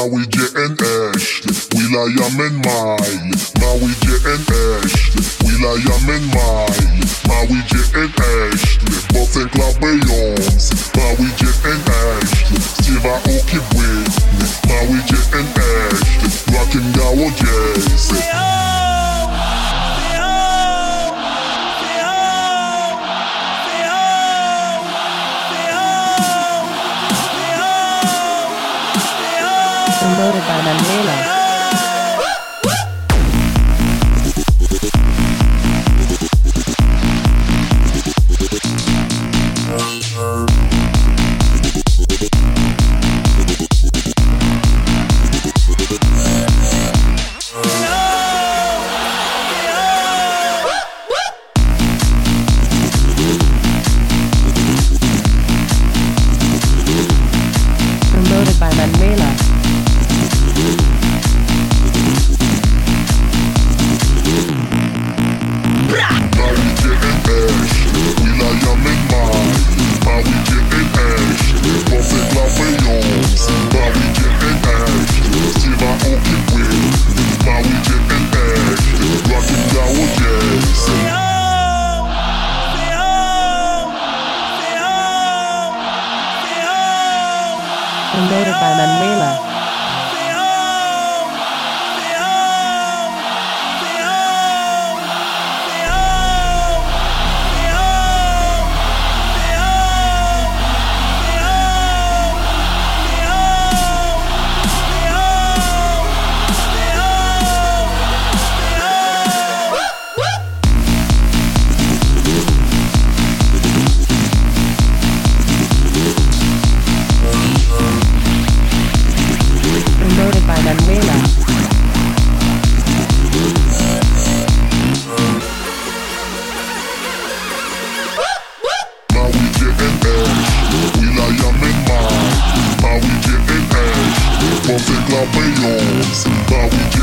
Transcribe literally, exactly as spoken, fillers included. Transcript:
Maui and Ashley, Will.i.am and Miley. Maui and Ashley, Will.i.am and Miley. Maui and Ashley, Both Club Beyoncé. Maui and Ashley, Steve Aoki Whitney. Maui and Ashley, Rockin' Gawa Jazzy. Promoted by Mandela. Promoted by Mandela. Promoted by Mandela. Promoted by Mandela. Maui and Ashley, Will.i.am and Miley. Maui and Ashley, Both Club Beyoncé. Maui